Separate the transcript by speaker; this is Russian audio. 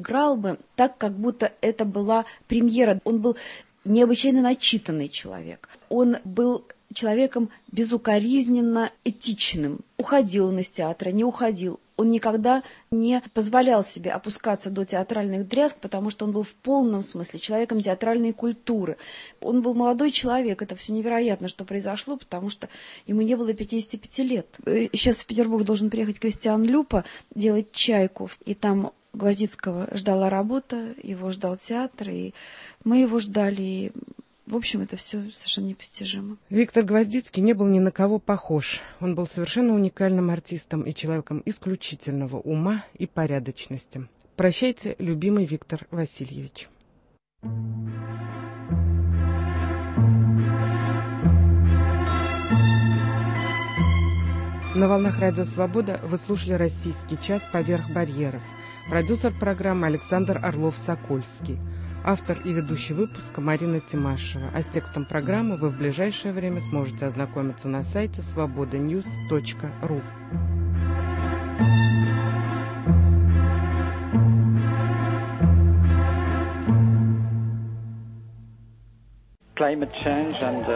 Speaker 1: играл бы так, как будто это была премьера. Он был необычайно начитанный человек. Он был человеком безукоризненно этичным. Уходил он из театра, не уходил. Он никогда не позволял себе опускаться до театральных дрязг, потому что он был в полном смысле человеком театральной культуры. Он был молодой человек, это все невероятно, что произошло, потому что ему не было 55 лет. Сейчас в Петербург должен приехать Кристиан Люпа делать «Чайку», и там Гвоздицкого ждала работа, его ждал театр, и мы его ждали, и в общем, это все совершенно непостижимо.
Speaker 2: Виктор Гвоздицкий не был ни на кого похож. Он был совершенно уникальным артистом и человеком исключительного ума и порядочности. Прощайте, любимый Виктор Васильевич. На волнах Радио Свобода вы слушали «Российский час. Поверх барьеров». Продюсер программы Александр Орлов-Сокольский. Автор и ведущий выпуска Марина Тимашева. А с текстом программы вы в ближайшее время сможете ознакомиться на сайте svobodanews.ru.
Speaker 3: Climate change and